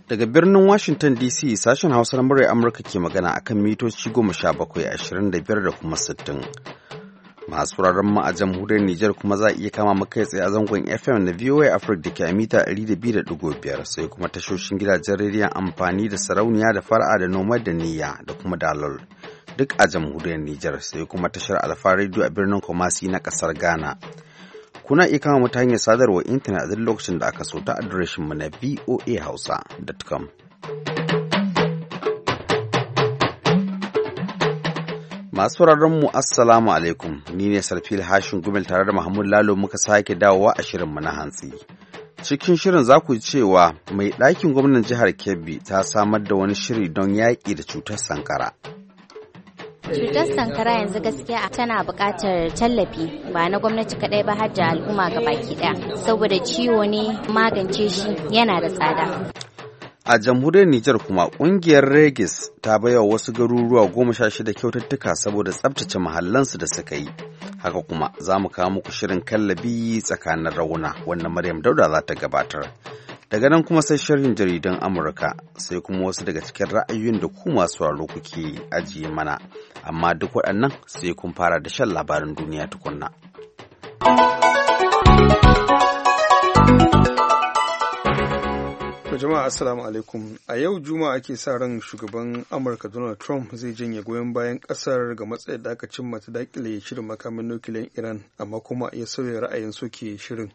Daga birnin Washington DC sashen Hausa na murya Amurka ke magana akan mitoci 17, da kuma 60. Masu wuraren mu a jamhuriyar Nijar kuma za a iya kama mu kai tsaye a zangon FM na VOA Africa da ke a mita 200.5 sai kuma tashoshin gidajen rediyon amfani da sarauniya da fara'a da noma da niyya da kuma dalol. Duk a jamhuriyar Nijar sai kuma tashar Alfa Radio a birnin Kumasi na kasar Ghana. Kuna iya kama mu ta hanyar sadarwar intanet a duk lokacin da aka so ta adireshinmu na voahausa.com. Masu mu Assalamu alaikum, ni ne Sarfil Hashin Gumel tare da Mahmud Lalo muka sake dawowa a shirinmu na hantsi. Cikin shirin za ku ji cewa mai ɗakin gwamnan jihar Kebbi ta samar da wani shiri don yaƙi da cutar sankara. Cutar sankara yanzu gaskiya tana buƙatar tallafi ba na gwamnati kaɗai ba har da al'umma baki ɗaya saboda ciwo ne magance shi yana da tsada. A jamhuriyar Nijar kuma ƙungiyar Regis ta baiwa wasu garuruwa 16 kyaututtuka saboda tsabtace mahallansu da suka yi. Haka kuma za mu kawo muku shirin kallabi tsakanin rauna wanda Maryam Dauda za ta gabatar. Daga nan kuma sai sharhin jaridan Amurka sai kuma wasu daga cikin ra'ayoyin da ku masu sauraro kuke ajiye mana. Amma duk waɗannan sai kun fara da shan labarin duniya tukunna. Jama'a assalamu alaikum. A yau Juma'a ake sa ran shugaban Amurka Donald Trump zai janye goyon bayan kasar ga matsayin da aka cimma ta dakile shirin makamin nukiliyan Iran amma kuma ya sauya ra'ayin soke shirin.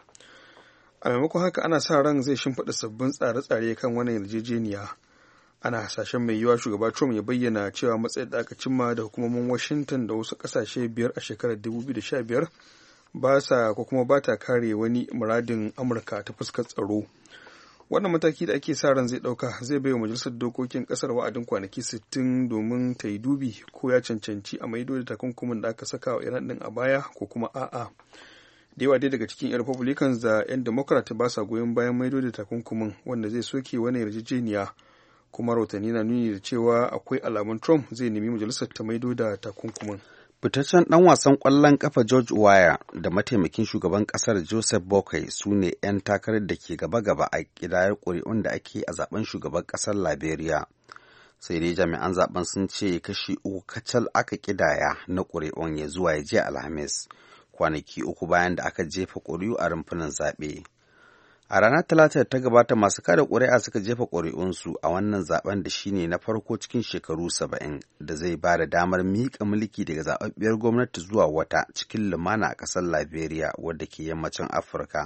A maimakon haka ana sa ran zai shimfiɗa sabbin tsare-tsare kan wannan yarjejeniya. Ana hasashen mai yiwuwa shugaba Trump ya bayyana cewa matsayin da aka cimma da hukumomin Washington da wasu ƙasashe 5 a shekarar 2015 ba sa ko kuma ba ta kare wani muradin Amurka ta fuskar tsaro. Wannan mataki da ake sa ran zai ɗauka zai bai wa majalisar dokokin ƙasar wa'adin kwanaki 60 domin ta yi dubi ko ya cancanci a maido da takunkumin da aka saka wa Iran ɗin a baya ko kuma a'a. Da yawa dai daga cikin 'yan Republicans da 'yan Democrat ba sa goyon bayan maido da takunkumin wanda zai soke wani yarjejeniya, kuma rahotanni na nuni da cewa akwai alamun Trump zai nemi majalisar ta maido da takunkumin. Fitaccen ɗan wasan ƙwallon ƙafa George Weah da mataimakin shugaban ƙasar Joseph Boakai su ne 'yan takarar da ke gaba-gaba a ƙidayar ƙuri'un da ake a zaben shugaban ƙasar Liberia. Sai dai jami'an zaben sun ce kashi 3 kacal aka ƙidaya na ƙuri'un ya zuwa ya je Alhamis, kwanaki 3 bayan da aka jefa ƙuri'u a rumfunan zaɓe. A ranar Talata da ta gabata masu kada ƙuri'a suka jefa ƙuri'unsu a wannan zaben da shine na farko cikin shekaru 70 da zai ba da damar miƙa mulki daga zaɓaɓɓiyar gwamnati zuwa wata cikin lumana a ƙasar Liberia wadda ke yammacin Afirka.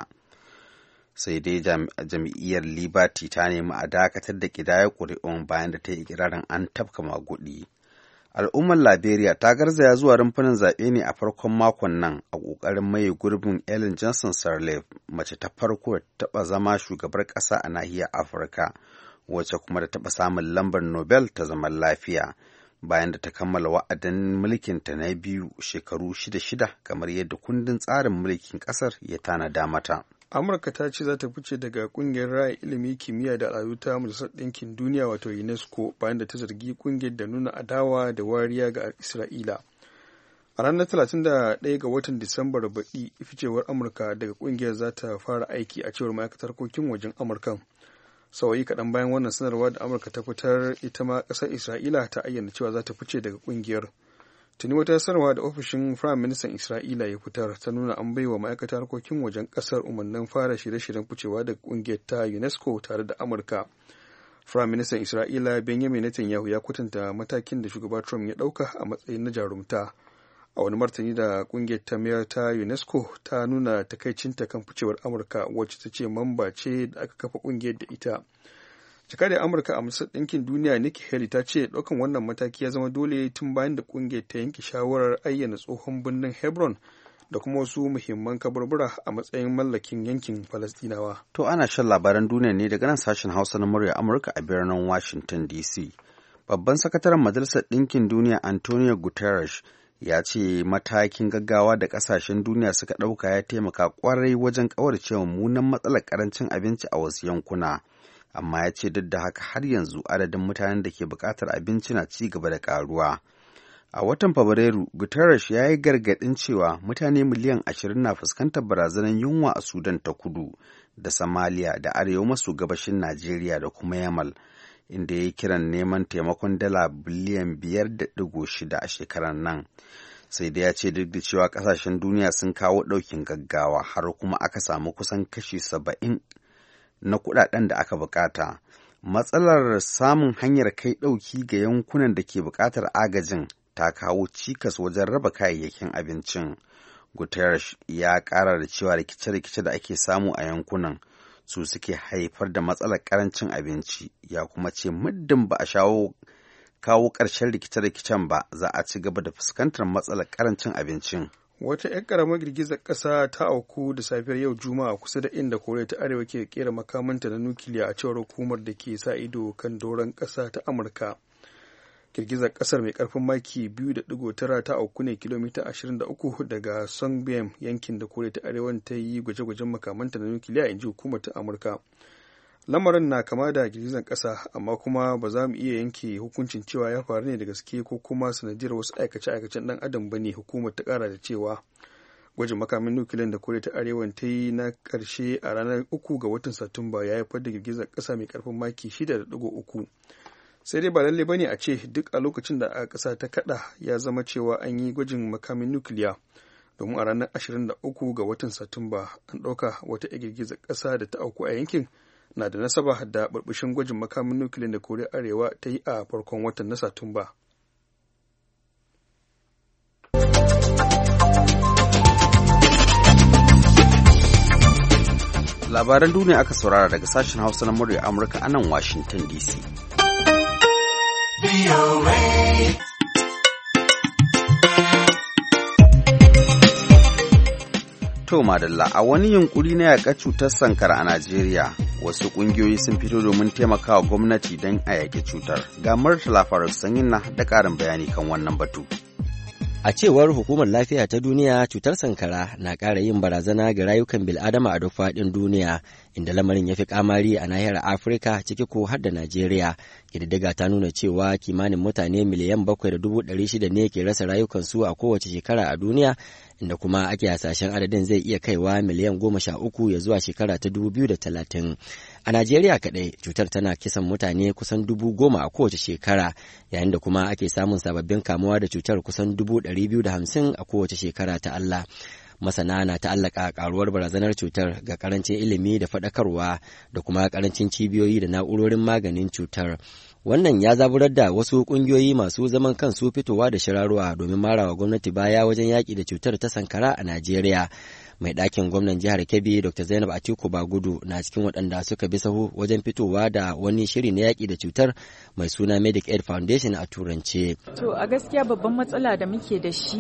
Sai dai jam'iyyar Liberty ta nemi a dakatar da ƙidayar ƙuri'un bayan da ta yi ikirarin an tafka maguɗi. Al'ummar Liberia ta garzaya zuwa rumfunan zaɓe ne a farkon makon nan a ƙoƙarin maye gurbin Ellen Johnson Sirleaf, mace ta farko da taɓa zama shugabar ƙasa a nahiyar Afirka, wacce kuma da taɓa samun lambar Nobel ta zaman lafiya, bayan da ta kammala wa'adin mulkinta na biyu shekaru 6 kamar yadda kundin tsarin mulkin ƙasar ya tanada mata. Amurka ta ce za ta fice daga kungiyar raya ilimi, kimiyya da al'adu ta Majalisar Ɗinkin Duniya wato UNESCO bayan da ta zargi kungiyar da nuna adawa da wariya ga Isra'ila. A ranar 31 ga watan Disambar baɗi ficewar Amurka daga kungiyar za ta fara aiki a cewar ma'aikatar harkokin wajen Amurkan. Sauyi kaɗan bayan wannan sanarwa da Amurka ta fitar, ita ma ƙasar Isra'ila ta ayyana cewa za ta fice daga kungiyar. Tuni wata sanarwa da ofishin Firayim Ministan Isra'ila ya fitar ta nuna an baiwa ma'aikatar harkokin wajen ƙasar umarnin fara shirye-shiryen ficewa daga ƙungiyar ta UNESCO tare da Amurka. Firayim Ministan Isra'ila Benjamin Netanyahu ya kwatanta matakin da shugaba Trump ya ɗauka a matsayin na jarumta. A wani martani da ƙungiyar ta mayar ta UNESCO ta nuna takaicinta kan ficewar Amurka, wacce ta ce mamba ce da aka kafa ƙungiyar da ita. Jakadiyar Amurka a Majalisar Ɗinkin Duniya Nikki Haley ta ce ɗaukan wannan mataki ya zama dole tun bayan da ƙungiyar ta yanke shawarar ayyana tsohon birnin Hebron da kuma wasu muhimman kaburbura a matsayin mallakin yankin Falastinawa. To ana shan labaran duniya ne daga nan sashen Hausa na murya Amurka a birnin Washington DC. Babban sakataren Majalisar Ɗinkin Duniya Antonio Guterres ya ce matakin gaggawa da ƙasashen duniya suka ɗauka ya taimaka ƙwarai wajen ƙauracewa mummunan matsalar ƙarancin abinci a wasu yankuna. Amma ya ce duk da haka har yanzu adadin mutanen da ke buƙatar abinci na ci gaba da ƙaruwa. A watan Fabrairu, Guterres ya yi gargaɗin cewa mutane miliyan 20 na fuskantar barazanar yunwa a Sudan ta kudu da Somalia da arewa maso gabashin Najeriya da kuma Yamal, inda ya yi kiran neman taimakon dala biliyan 5.6 a shekarar nan. Sai da ya ce duk da cewa ƙasashen duniya sun kawo ɗaukin gaggawa har kuma aka samu kusan kashi 70 na kuɗaɗen da aka bukata. Matsalar samun hanyar kai ɗauki ga yankunan da ke buƙatar agajin ta kawo cikas wajen raba kayayyakin abincin. Guterres ya ƙara da cewa rikice-rikice da ake samu a yankunan su suke haifar da matsalar ƙarancin abinci, ya kuma ce muddin ba a kawo ƙarshen rikice-rikicen ba za a ci gaba da fuskantar matsalar ƙarancin abincin. Wata 'yan ƙaramar girgizar ƙasa ta auku da safiyar yau Juma'a kusa da inda Koriya ta Arewa ke kera makamanta na nukiliya a cewar hukumar da ke sa ido kan doron ƙasa ta Amurka. Girgizar ƙasar mai ƙarfin maki 2.9 ta auku ne kilomita 23 daga Songbyen, yankin da Koriya ta Arewa ta yi gwaje-gwajen makamanta na nukiliya, in ji hukumar ta Amurka. Lamarin na kama da girgizar ƙasa, amma kuma ba za mu iya yanke hukuncin cewa ya faru ne da gaske ko kuma sanadiyar wasu aikace-aikacen ɗan adam ba ne, hukumar ta ƙara da cewa. Gwajin makamin nukiliyan da Koriya ta Arewa ta yi na ƙarshe a ranar 3 ga watan Satumba ya haifar da girgizar ƙasa mai ƙarfin maki 6.3. Sai dai ba lalle ba ne a ce duk a lokacin da a ƙasa ta kaɗa ya zama cewa an yi gwajin makamin nukiliya, domin a ranar 23 ga watan Satumba an ɗauka wata girgizar ƙasa da ta auku a yankin na da nasaba da burbushin gwajin makamin nukiliyan da Koriya Arewa ta yi a farkon watan na Satumba. Labaran duniya aka saurara daga sashen Hausa na murya Amurka a nan Washington DC. To madalla, a wani yunkuri na yaƙa cutar sankara a Najeriya, wasu ƙungiyoyi sun fito domin taimakawa gwamnati don a yaƙi cutar. Ga Murtala Faruk Sanyin na da ƙarin bayani kan wannan batu. A cewar Hukumar Lafiya ta Duniya, cutar sankara na ƙara yin barazana ga rayukan bil'adama a duk faɗin duniya, inda lamarin ya fi ƙamari a nahiyar Afirka, ciki ko har da Najeriya. Ƙididdiga ta nuna cewa kimanin mutane miliyan 7.600 ne ke rasa rayukansu a kowace shekara a duniya, inda kuma ake hasashen adadin zai iya kaiwa miliyan 13 ya zuwa shekara ta 2030. A Najeriya kaɗai cutar tana kisan mutane kusan 10,000 a kowace shekara, yayin da kuma ake samun sababbin kamuwa da cutar kusan 250,000 a kowace shekara ta Allah. Masana na ta'allaka karuwar barazanar cutar ga karancin ilimi da faɗakarwa da kuma karancin cibiyoyi da na'urorin maganin cutar. Wannan ya zaburar da wasu ƙungiyoyi masu zaman kansu fitowa da shirarwa domin marawa gwamnati baya wajen yaƙi da cutar ta sankara a Najeriya. Mai ɗakin gwamnan jihar Kebbi Dr. Zainab Atiku Bagudu na cikin waɗanda suka bi sahu wajen fitowa da wani shiri na yaƙi da cutar mai suna Medic Aid Foundation a turance. To a gaskiya babban matsala da muke da shi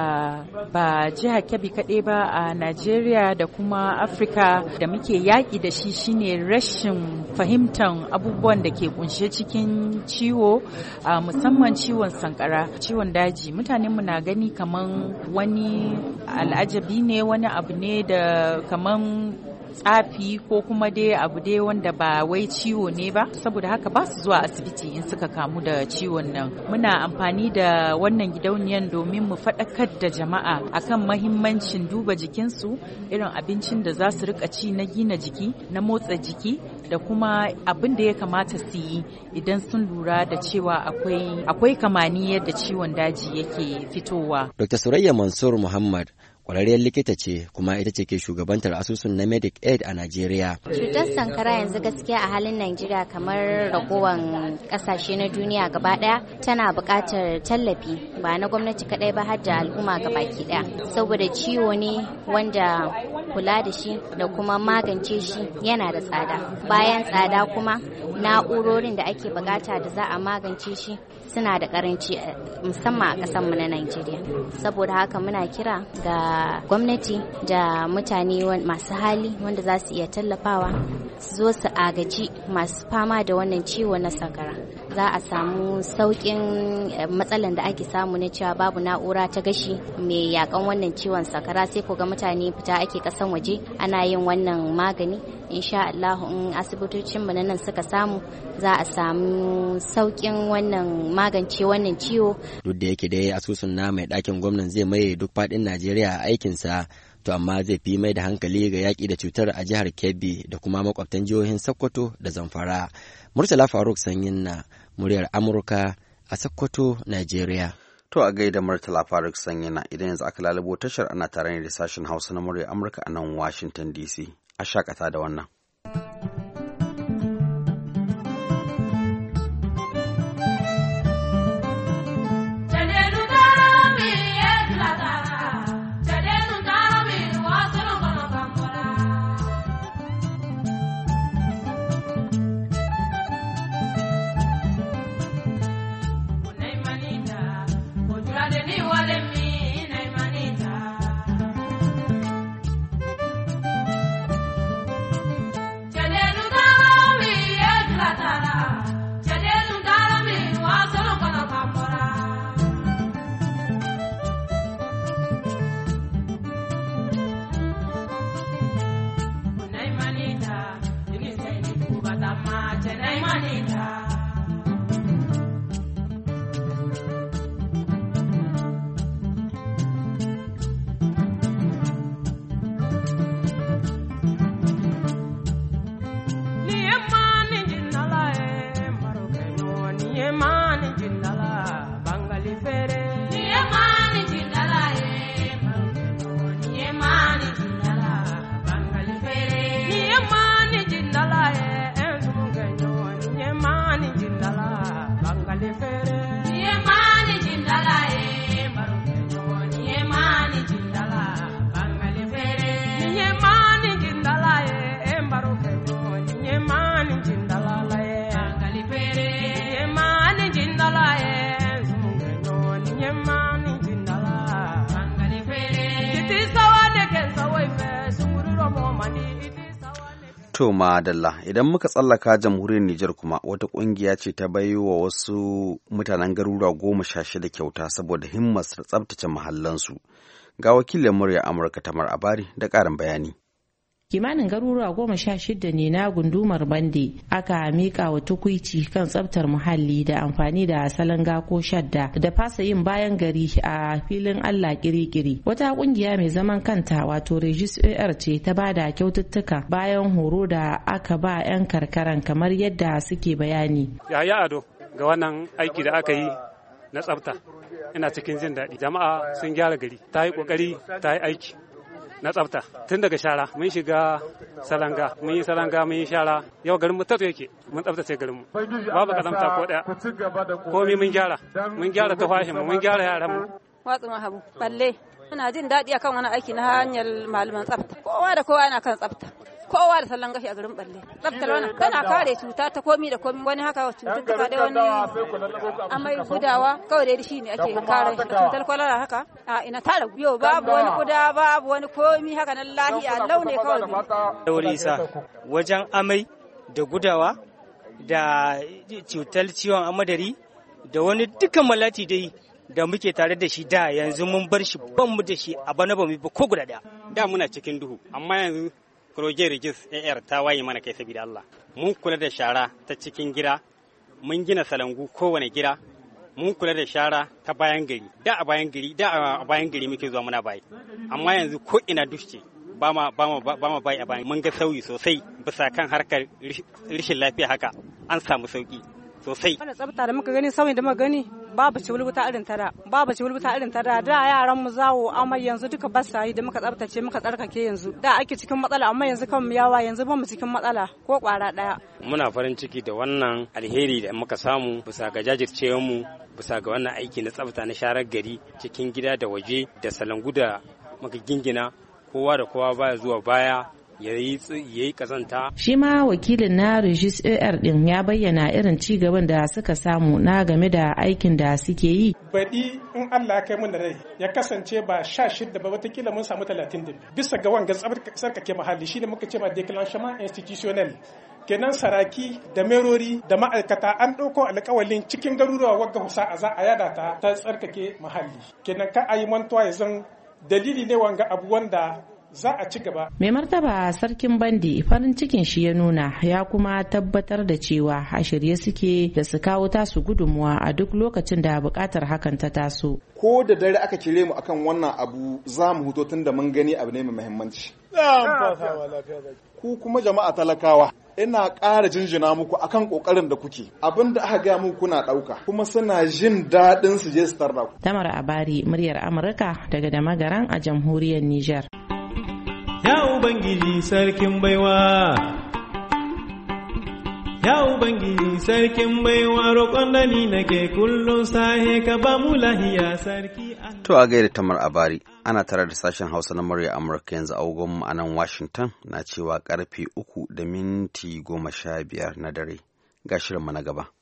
a ba jihar Kebbi kaɗai ba, a Najeriya da kuma Afirka da muke yaƙi da shi shine rashin fahimtar abubuwan da ke kunshe cikin ciwo, musamman ciwon sankara, ciwon daji. Mutanenmu na gani kaman wani al'ajabi ne, wani abu ne da kaman tsafi ko kuma dai abu dai wanda ba wai ciwo ne ba, saboda haka ba su zuwa asibiti in suka kamu da ciwon nan. Muna amfani da wannan gidauniyan domin mu faɗakar da jama'a akan mahimmancin duba jikinsu, irin abincin da za su rika ci na gina jiki, na motsa jiki, da kuma abin da ya kamata su yi idan sun lura da cewa akwai kamani yadda ciwon daji yake fitowa. Dr. Surayya Mansur Muhammad kwararriyar likita ce kuma ita ce ke shugabantar asusun na Medic Aid a Najeriya. Cutar sankara yanzu gaskiya a halin Najeriya kamar ragowar kasashe na duniya gaba daya tana buƙatar tallafi ba na gwamnati kadai ba har da al'umma gabaki daya, saboda ciwo ne wanda kula da shi da kuma magance shi yana da tsada. Bayan tsada kuma na'urorin da ake bukata da za a magance shi suna da karanci musamman a ƙasarmu na Najeriya. Saboda haka muna kira ga gwamnati da mutane masu hali wanda za su iya tallafawa su zo su agaji masu fama da wannan ciwo na sankara. Za a samu sauƙin matsalan da ake samu na cewa babu na'ura ta gashi mai yakan wannan ciwon sankara, sai ko ga mutane fita ake ƙasan waje ana yin wannan magani. Insha Allah in asibitocin mu nan suka samu za a samu sauƙin wannan magance wannan ciwo. Duk da yake dai asusun na mai ɗakin gwamnan zai maye duk faɗin Najeriya a aikinsa, to amma zai fi mai da hankali ga yaƙi da cutar a jihar Kebbi da kuma makwabtan jihohin Sokoto da Zamfara. Murtala Faruk Sanyin na muryar Amurka a Sokoto, Najeriya. To a gaida Murtala Faruk Sanyina, idan yanzu aka lalubo tashar ana tare ne da sashen Hausa na muryar Amurka a nan Washington DC. A shakata da wannan. To madalla, idan muka tsallaka jamhuriyar Nijar kuma wata ƙungiya ce ta bai wa wasu mutanen garuruwa 16 kyauta saboda himmarsu tsabtace mahallansu. Ga wakilin murya Amurka Tamar Abari da ƙarin bayani. Kimanin garuruwa 16 ne na gundumar Bande aka mika wa tukuici kan tsabtar muhalli da amfani da salanga ko shadda da fasa yin bayan gari a filin Allah kirikiri. Wata kungiya mai zaman kanta wato Regis AR ce ta bada kyaututtuka bayan horo da aka ba 'yan karkaran kamar yadda suke bayani. Yaya ado ga wannan aiki da aka yi na tsabta, ina cikin jin daɗi. Jama'a sun gyara gari, ta yi ƙoƙari, ta yi aiki na tsafta tun daga shara mun shiga salanga, mun yi salanga, mun yi shara. Yau garin mu tato yake, mun tsaftace garin mu, babu kazamta ko daya, komai mun gyara tafashin mu, mun gyara yaran mu. Watsu mahabu balle muna jin daɗi akan wani aiki na hanyar malaman tsafta. Kowa da kowa yana kan tsafta, kowa da sallan gashi a garin balle. Tsaftar wannan tana kare cuta ta komi da komi, wani haka cututtuka da wani amai gudawa kawai dai shi ne ake kare cutar kwalara haka. A ina tara biyo babu wani guda, babu wani komi haka nan lahiya launi kawai. Daure isa wajen amai da gudawa da cutar ciwon amadari da wani dukkan malati dai da muke tare da shi da yanzu mun bar shi ban mu da shi a bana ba mu ba ko guda daya. Da muna cikin duhu amma yanzu Proje Regis AR ta waye mana kai saboda Allah. Mun kula da shara ta cikin gida, mun gina salangu kowane gida, mun kula da shara ta bayan gari. Da a bayan gari muke zuwa muna bayi. Amma yanzu ko ina dushe ba ma bayi a bayan. Mun ga sauyi sosai bisa kan harkar rashin lafiya haka an samu sauki sosai. Wannan tsafta da muka gani, sauyin da muka gani babu ci wulbuta irin tara, da yaran mu zawo amma yanzu duka basayi da muka tsaftace muka tsarkake yanzu. Da ake cikin matsala amma yanzu kan mu yawa, yanzu ba mu cikin matsala ko kwara daya. Muna farin ciki da wannan alheri da muka samu bisa ga jajircewar mu, bisa ga wannan aiki na tsafta na sharar gari cikin gida da waje da salangu da muka gingina, kowa da kowa baya zuwa baya ya yi kazanta. Shi ma wakilin na Regis AR din ya bayyana irin ci gaban da suka samu na game da aikin da suke yi. Baɗi in Allah ya kai mun da rai ya kasance ba 16 ba, watakila mun samu 32 bisa ga wanga tsarkake muhalli, shi ne muka ce ma déclenchement institutionnel. Kenan saraki da merori da ma'aikata an ɗauko alƙawalin cikin garuruwa wagga husa a za a yada ta tsarkake muhalli. Kenan ka a yi mantuwa ya zan dalili ne wanga abu wanda za a ci gaba. Mai martaba sarkin Bandi farin cikin shi ya nuna, ya kuma tabbatar da cewa a shirye suke da su kawo tasu gudunmuwa a duk lokacin da buƙatar hakan ta taso. Ko da dare aka kire mu akan wannan abu za mu huto tun da mun gani abu ne mai muhimmanci. Ku kuma jama'a talakawa ina ƙara jinjina muku akan ƙoƙarin da kuke, abin da aka gaya muku kuna ɗauka kuma suna jin daɗin su je su tarda ku. Tamar Abari, muryar Amurka daga Damagaran a jamhuriyar Nijar. Ya Ubangiji sarkin baiwa, ya Ubangiji sarkin baiwa, roƙon da ni nake kullum sahe ka ba mu lahiya sarki. To a gaida Tamar Abari, ana tare da sashen Hausa na murya Amurka yanzu agogon a nan Washington na cewa karfe 3:15 na dare. Ga shirinmu na gaba.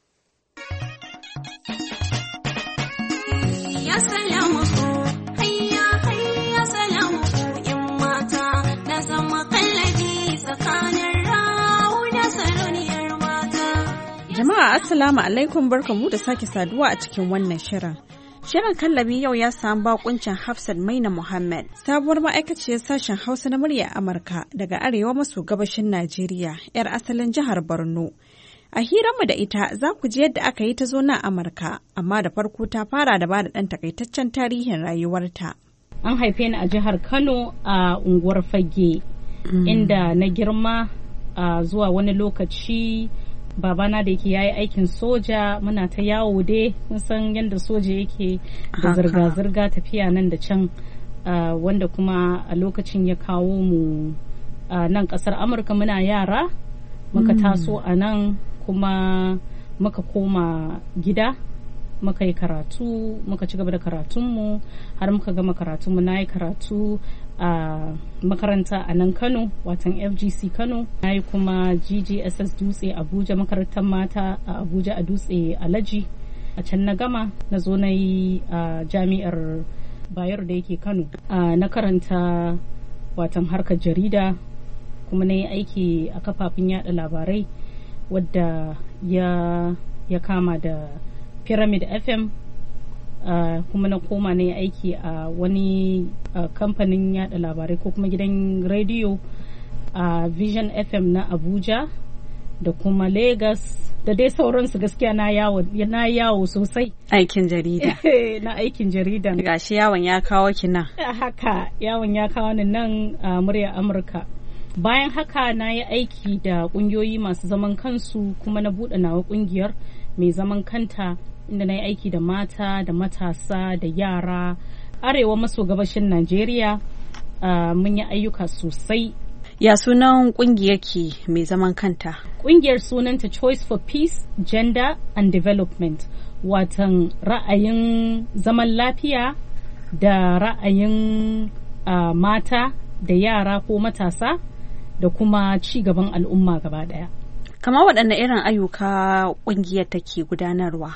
Ya salamu hayya hayya salamu in mata na zama kallabi tsakanin rawu da saloniyar mata. Jama'a assalamu alaikum, barkamu da sake saduwa a cikin wannan shirin. Shirin kallabi yau ya samu bakuncin Hafsat Maina Muhammad, sabuwar ma'aikaciyar sashen Hausa na murya Amurka daga arewa maso gabashin Najeriya, 'yar asalin jihar Borno. A hiranmu da ita za ku ji yadda aka yi ta zo nan Amurka, amma da farko ta fara da bada ɗan takaitaccen tarihin rayuwarta. An haife ni a jihar Kano a unguwar Fage, inda na girma zuwa wani lokaci. Babana da yake yayi aikin soja, muna ta yawo dai, kun san yadda soja yake da zirga-zirga tafiya nan da can, wanda kuma a lokacin ya kawo mu nan kasar Amurka muna yara, muka taso a nan kuma muka koma gida, muka yi karatu, muka ci gaba da karatunmu har muka gama karatunmu. Na yi karatu a makaranta a nan Kano, watan FGC Kano. Na yi kuma GGSS Dutse Abuja, makarantar mata a Abuja a Dutse Alhaji. A can na gama, na zo na yi jami'ar Bayero da yake Kano. Na karanta watan harkar jarida, kuma na yi aiki a kafafen yada labarai wadda ya kama da Pyramid FM. Kuma na koma na yi aiki a wani kamfanin yada labarai ko kuma gidan rediyo a Vision FM na Abuja da kuma Lagos da dai sauransu. Gaskiya na yawo sosai. Aikin jarida. Na aikin jarida. Gashi yawon ya kawo ki nan. Haka yawon ya kawo ni nan a murya Amurka. Bayan haka na yi aiki da kungiyoyi masu zaman kansu, kuma na buɗe nawa kungiyar mai zaman kanta, inda na yi aiki da mata da matasa da yara arewa maso gabashin Najeriya. Mun yi ayyuka sosai. Ya sunan kungiyarki mai zaman kanta? Kungiyar sunanta Choice for Peace, Gender and Development, watan ra'ayin zaman lafiya da ra'ayin mata da yara ko matasa da kuma ci gaban al'umma gaba daya. Kamar waɗanne irin ayyuka kungiyar take gudanarwa?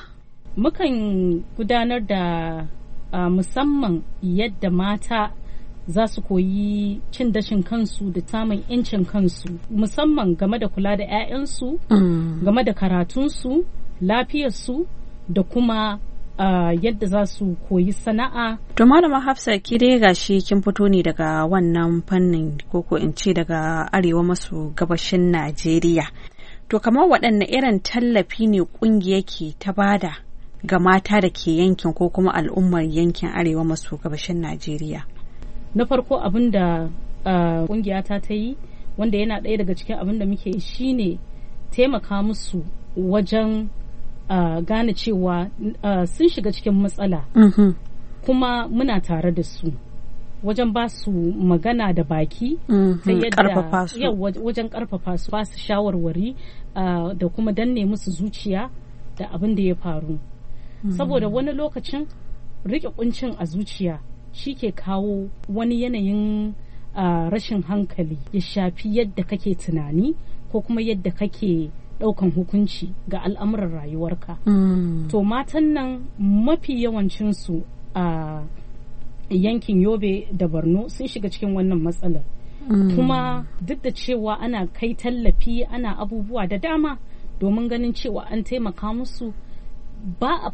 Mukan gudanar da musamman yadda mata za su koyi cin dashin kansu da samun 'yancin kansu, musamman game da kula da 'ya'yansu, game da karatunsu, lafiyarsu da kuma yadda za su koyi sana'a. To Malama Hafsa, ki dai gashi kin fito ne daga wannan fannin, ko in ce daga arewa maso gabashin Najeriya. To kamar waɗanne irin tallafi ne ƙungiyarki ta bada ga mata da ke yankin ko kuma al'ummar yankin arewa maso gabashin Najeriya? Na farko abin da ƙungiyata ta yi, wanda yana ɗaya daga cikin abin da muke shine taimaka musu wajen gane cewa sun shiga cikin matsala, kuma muna tare da su wajen ba su magana da baki, ta yadda wajen karfafa su, ba su shawarwari da kuma danne musu zuciya da abin da ya faru. Saboda wani lokacin rike kuncin a zuciya shi ke kawo wani yanayin rashin hankali, ya shafi yadda kake tunani ko kuma yadda kake ɗaukan hukunci ga al'amuran rayuwarka. To matan nan mafi yawancinsu a yankin Yobe da Borno sun shiga cikin wannan matsalar. Kuma duk da cewa ana kai tallafi, ana abubuwa da dama domin ganin cewa an taimaka musu, ba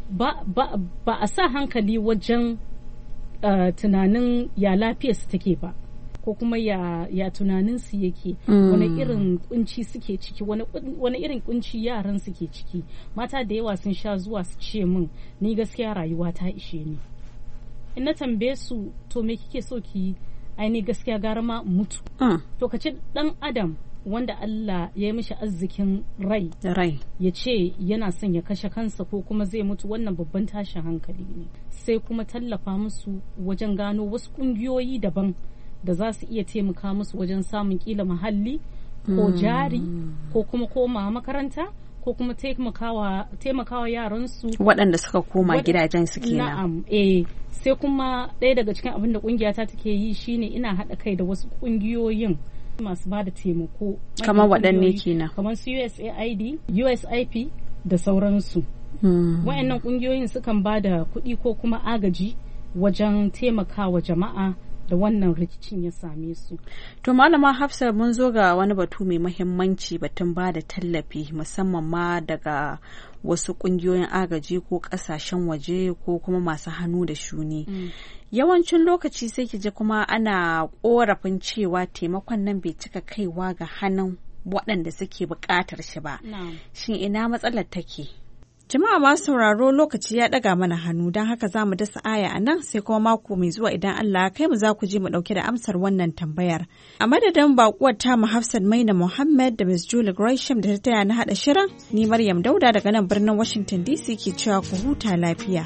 a sa hankali wajen tunanin ya lafiyarsu take ba. ko kuma ya tunaninsu yake, wani irin kunci suke ciki, wani irin kunci yaran suke ciki. Mata da yawa sun sha zuwa su ce min ni gaskiya rayuwa ta ishe ni. In na tambaye su to me kike so ki, ai ni gaskiya gara ma mutu. To ka ce dan adam wanda Allah ya yi mishi arzikin rai ya ce yana son ya kashe kansa ko kuma zai mutu, wannan babban tashin hankali ne. Sai kuma tallafa musu wajen gano wasu kungiyoyi daban da za su iya taimaka musu wajen samun kila muhalli ko jari ko kuma koma makaranta ko kuma taimakawa yaransu waɗanda suka koma gidajen su kenan. Na'am, sai kuma ɗaya daga cikin abin da ƙungiyata take yi shine ina haɗa kai da wasu ƙungiyoyin masu ba da taimako. Kamar waɗanne kenan? Kamar su USAID, USIP da sauransu. Wa'annan ƙungiyoyin sukan ba da kuɗi ko kuma agaji wajen taimakawa jama'a da wannan rikicin ya same su. To Malama Hafsa, mun zo ga wani batu mai mahimmanci, batun ba da tallafi musamman ma daga wasu kungiyoyin agaji ko kasashen waje ko kuma masu hannu da shuni. Yawancin lokaci sai ki ji kuma ana korafin cewa taimakon nan bai cika kaiwa ga hannun waɗanda suke buƙatar shi ba. Shin ina matsalar take? Jama'a masu sauraro, lokaci ya ɗaga mana hannu, don haka za mu dasa aya a nan, sai kuma mako mai zuwa idan Allah kai mu za ku ji mu ɗauke da amsar wannan tambayar. A madadin baƙuwar tamu Hafsat Maina Muhammad da Ms. Julie Gresham da ta taya na haɗa shirin, ni Maryam Dauda daga nan birnin Washington DC ke cewa ku huta lafiya.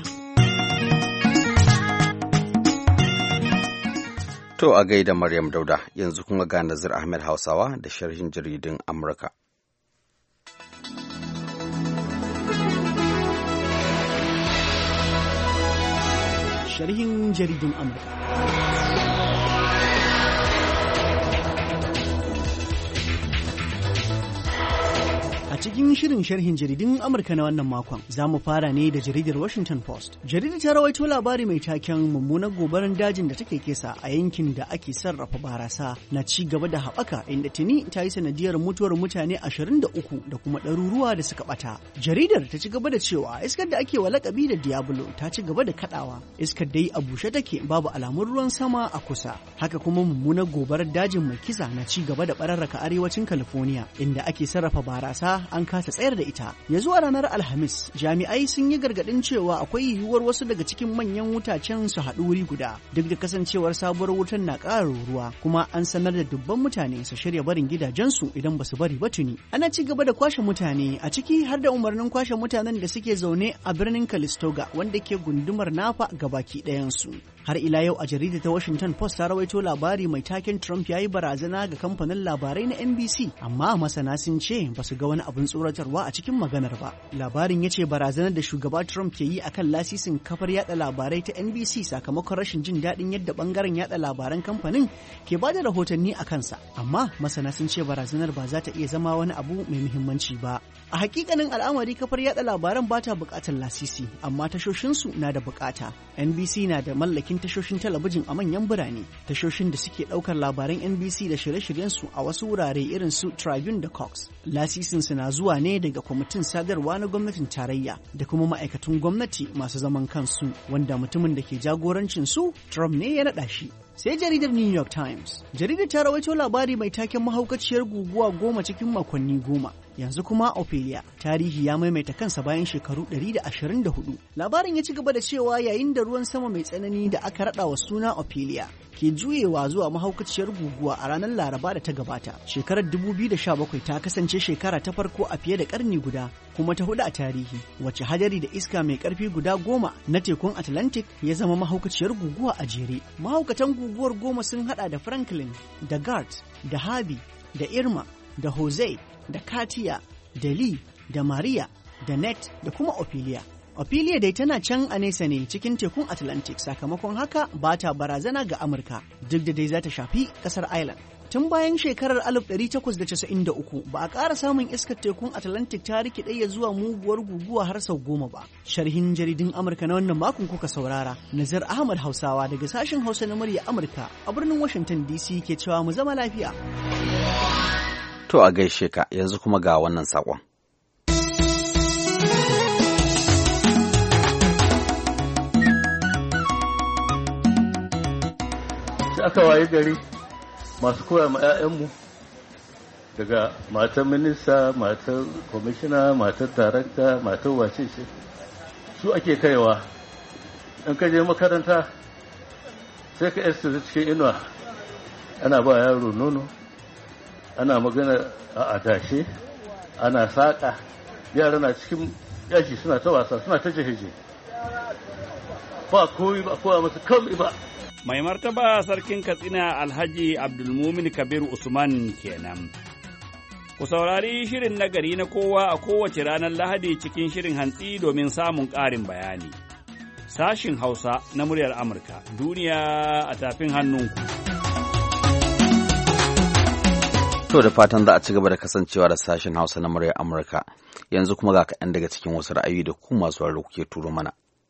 To a gaida Maryam Dauda, yanzu kuma ga Nazir Ahmed Hausawa da sharhin jaridun Amurka. Sharhin jaridun Amurka. A cikin shirin sharhin jaridun Amurka na wannan makon, za mu fara ne da jaridar Washington Post. Jaridar ta rawaito labari mai taken mummunan gobarar dajin da take kesa a yankin da ake sarrafa barasa na ci gaba da haɓaka, inda tuni ta yi sanadiyar mutuwar mutane 23 da kuma ɗaruruwa da suka ɓata. Jaridar ta ci gaba da cewa iskar da ake wa lakabi da Diablo ta ci gaba da kaɗawa. Iskar dai a bushe take, babu alamun ruwan sama a kusa. Haka kuma mummunar gobarar dajin mai kisa na ci gaba da ɓararraka arewacin California, inda ake sarrafa barasa an kasa tsayar da ita. Ya zuwa ranar Alhamis, jami'ai sun yi gargaɗin cewa akwai yiwuwar wasu daga cikin manyan wutacen su haɗu wuri guda, duk da kasancewar sabuwar wutan na ƙara ruwa, kuma an sanar da dubban mutane su shirya barin gidajensu idan ba su bari ba tuni. Ana ci gaba da kwashe mutane, a ciki har da umarnin kwashe mutanen da suke zaune a birnin Calistoga, wanda ke gundumar Napa gabaki ɗayansu. Har ila yau a jaridar ta Washington Post ta rawaito labari mai taken Trump ya yi barazana ga kamfanin labarai na NBC, amma masana sun ce ba su ga wani abin tsoratarwa a cikin maganar ba. Labarin ya ce barazanar da shugaba Trump ke yi akan lasisin kafar yada labarai ta NBC sakamakon rashin jin daɗin yadda bangaren yada labaran kamfanin ke bada rahotanni a kansa, amma masana sun ce barazanar ba za ta iya zama wani abu mai muhimmanci ba. A hakikanin al'amari, kafar yada labaran ba ta buƙatar lasisi, amma tashoshinsu na da buƙata. NBC na da mallakin tashoshin talabijin a manyan birane, tashoshin da suke ɗaukar labaran NBC da shirye-shiryensu a wasu wurare irin su Tribune da Cox. Lasisinsu na zuwa ne daga kwamitin sadarwa na gwamnatin tarayya da kuma ma'aikatun gwamnati masu zaman kansu, wanda mutumin da ke jagorancin su Trump ne ya naɗa shi. Sai jaridar New York Times. Jaridar ta rawaito labari mai taken mahaukaciyar guguwa 10 cikin makonni 10. Yanzu kuma Ophelia, tarihi ya maimaita kansa bayan shekaru 124. Labarin ya ci gaba da cewa yayin da ruwan sama mai tsanani da aka rada wa suna Ophelia ke juyewa zuwa mahaukaciyar guguwa a ranar Laraba da ta gabata, shekarar 2017 ta kasance shekara ta farko a fiye da karni guda, kuma ta hudu a tarihi, wacce hadari da iska mai karfi guda 10 na tekun Atlantic ya zama mahaukaciyar guguwa a jere. Mahaukatan guguwar 10 sun hada da Franklin, da Gart, da Harvey, da Irma, da Jose, da Katia, da Lee, da Maria, da Net, da kuma Ophelia. Ophelia dai tana can a nesa ne cikin tekun Atlantic, sakamakon haka ba ta barazana ga Amurka, duk da dai za ta shafi kasar Ireland. Tun bayan shekarar 1893 ba a ƙara samun iskar tekun Atlantic ta rikide ya zuwa muguwar guguwa har sau 10 ba. Sharhin jaridun Amurka na wannan makon kuka saurara. Nazar Ahmad Hausawa daga sashen Hausa na murya Amurka a birnin Washington DC ke cewa mu zama lafiya. To a gaishe ka, yanzu kuma ga wannan saƙon. Aka waye gari masu koya ma 'ya'yanmu daga matan minista, matan kwamishina, matan darakta, matan wace ce su ake kaiwa. in ka je makaranta sai ka yasta cikin inuwa ana ba yaro nono, ana magana a adashe, ana saƙa, yara na cikin yaji suna ta wasa, suna ta jeheje, ba koyi ba koya masu kawai ba. Mai martaba sarkin Katsina Alhaji Abdulmumin Kabir Usman kenan. Ku saurari shirin nagari na kowa a kowace ranar Lahadi cikin shirin hantsi domin samun ƙarin bayani. Sashin Hausa na muryar Amurka, duniya a tafin hannunku. To da fatan za a ci gaba da kasancewa da sashin Hausa na muryar Amurka. Yanzu kuma ga kaɗan daga cikin wasu ra'ayi da ku masu wararo kuke turo mana.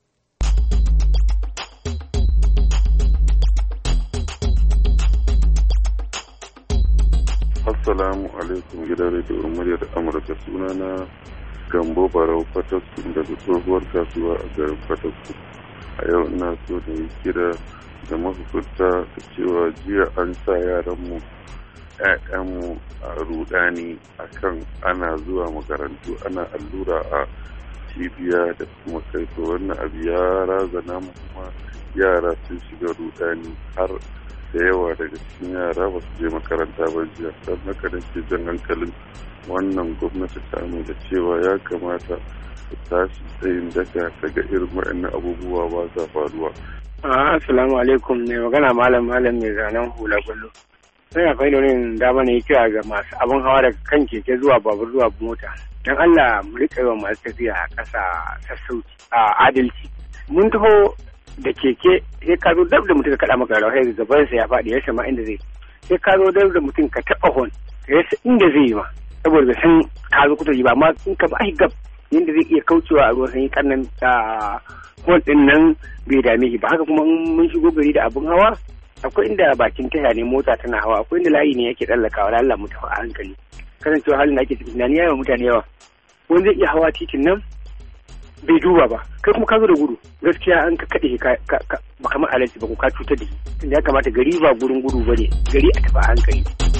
Assalamu alaikum gidan rediyo muryar Amurka, sunana Gambo Barau Fatasku daga tsohuwar kasuwa a garin Fatasku. A yau ina so da yi kira da mahukunta da cewa jiya an sa yaranmu 'ya'yanmu a rudani akan ana zuwa makarantu ana allura a cibiya da kuma kaito. Wannan abu ya razana mu kuma yara sun shiga rudani har da yawa daga cikin yara ba su je makaranta ba jiya. Don haka da ke jan hankalin wannan gwamnati ta mai da cewa ya kamata ta tashi tsayin daka daga irin waɗannan abubuwa ba sa faruwa. Assalamu alaikum, ne magana malam mai zanen hula gwallo. Sai akwai launin dama ne kira ga masu abin hawa daga kan keke zuwa babur zuwa mota. Don Allah mu riƙa yi wa masu tafiya a ƙasa sassauci a adalci. Mun taho da keke sai ka zo dab da mutum ka kaɗa maka rawa sai gabansa ya faɗi ya sama inda zai. Sai ka zo dab da mutum ka taɓa hon ya rasa inda zai yi ma. Saboda bai san ka zo kuta yi ba, amma in ka ba gab yadda zai iya kaucewa a ruwan sanyi kannan hon ɗin nan bai dame shi ba. Haka kuma mun shigo gari da abin hawa akwai inda bakin tasha ne mota tana hawa, akwai inda layi ne yake tsallakawa da Allah mu tafi a hankali. Kasancewa halin da ake ciki tunani yawa mutane yawa, wani zai iya hawa titin nan bai duba ba, kai kuma ka zo da gudu, gaskiya an ka kaɗe ba kamar alaji ba ko ka cutar da shi. Tunda ya kamata gari ba gurin gudu ba ne, gari a tafi a hankali.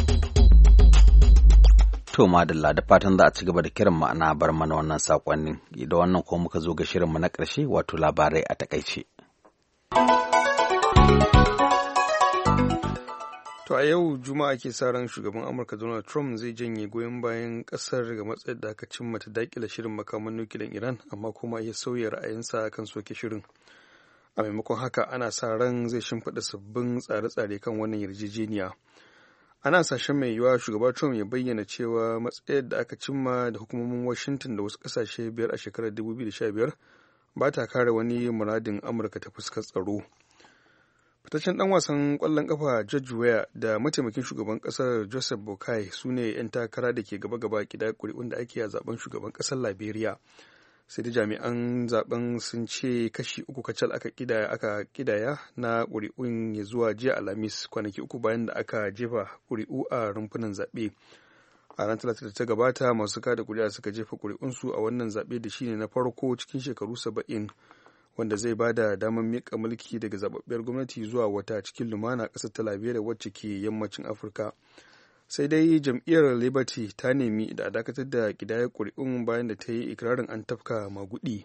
To madalla, da fatan za a ci gaba da kiran ma'ana bar mana wannan saƙonni. Da wannan ko muka zo ga shirinmu na ƙarshe, wato labarai a takaice. To a yau Juma'a ke sa ran shugaban Amurka Donald Trump zai janye goyon bayan kasar ga matsayar da aka cimma ta dakile shirin makaman nukiliyan Iran, amma kuma ya sauya ra'ayinsa kan soke shirin. A maimakon haka ana sa ran zai shimfiɗa sabbin tsare-tsare kan wannan yarjejeniya. Ana sashen mai yiwuwa shugaba Trump ya bayyana cewa matsayar da aka cimma da hukumomin Washington da wasu ƙasashe biyar a shekarar 2015 ba ta kare wani muradin Amurka ta fuskar tsaro. Fitaccen ɗan wasan ƙwallon ƙafa George Weah da mataimakin shugaban ƙasar Joseph Boakai su ne 'yan takara da ke gaba-gaba ƙidaya ƙuri'un da ake a zaben shugaban ƙasar Liberia. Sai da jami'an zaben sun ce kashi 3 kacal aka ƙidaya na ƙuri'un ya zuwa jiya Alhamis, kwanaki 3 bayan da aka jefa ƙuri'u a rumfunan zaɓe. A ran Talata da ta gabata masu kada ƙuri'a suka jefa ƙuri'unsu a wannan zaɓe da shine na farko cikin shekaru 70. Wanda zai ba da damar miƙa mulki daga zababbiyar gwamnati zuwa wata cikin lumana ƙasar ta Liberia wacce ke yammacin Afirka. Sai dai jam'iyyar Liberty ta nemi da a dakatar da ƙidayar ƙuri'un bayan da ta yi ikirarin an tafka maguɗi.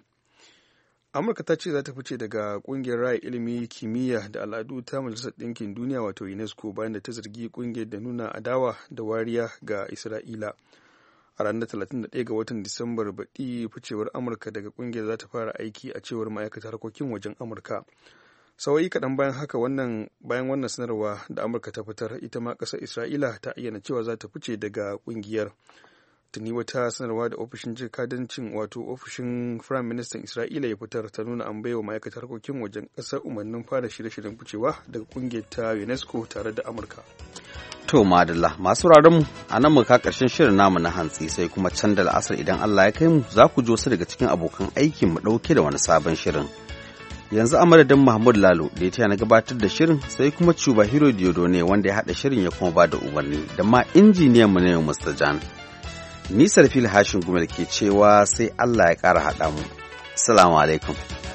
Amurka ta ce za ta fice daga ƙungiyar raya ilimi, kimiyya da al'adu ta Majalisar Ɗinkin Duniya wato UNESCO bayan da ta zargi ƙungiyar da nuna adawa da wariya ga Isra'ila. A ranar 31 ga watan Disambar baɗi ficewar Amurka daga ƙungiyar za ta fara aiki a cewar ma'aikatar harkokin wajen Amurka. Sauyi kaɗan bayan haka bayan wannan sanarwa da Amurka ta fitar, ita ma ƙasar Isra'ila ta ayyana cewa za ta fice daga ƙungiyar. Tuni wata sanarwa da ofishin jakadancin wato ofishin Firayim Ministan Isra'ila ya fitar ta nuna an baiwa ma'aikatar harkokin wajen ƙasar umarnin fara shirye-shiryen ficewa daga ƙungiyar ta UNESCO tare da Amurka. To madalla, masu mu a nan muka karshen shirin namu na hantsi, sai kuma can da la'asar idan Allah ya kai mu za ku ji wasu daga cikin abokan aikin mu ɗauke da wani sabon shirin. Yanzu a madadin Mahmud Lalo da ya taya na gabatar da shirin, sai kuma Cuba Hero Diodone wanda ya haɗa shirin ya kuma ba da umarni, da ma injiniyan mu na yau Mr. Jan. Ni Sarfil Hashin Gumel ke cewa sai Allah ya ƙara haɗa mu. Assalamu alaikum.